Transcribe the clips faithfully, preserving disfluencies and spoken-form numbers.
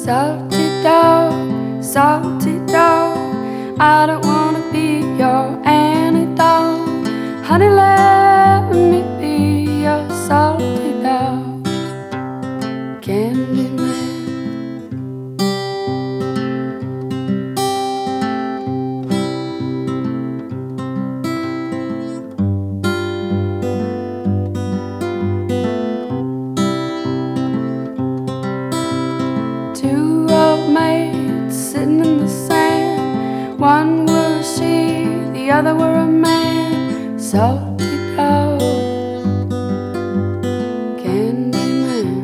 Salty dog, salty dog, I don't wanna be your antidote. Honey, let me be your salty dog, Candyman. Two old maids sitting in the sand. One were a she, the other were a man. Salty dog, Candyman.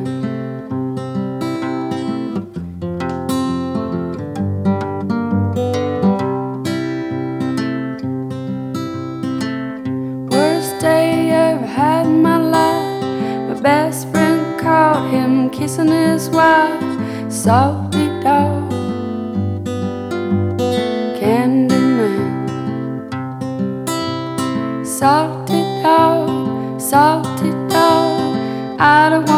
Worst day ever had in my life. My best friend caught him kissing his wife. Salty dog, Candyman. Salty dog, salty dog, I don't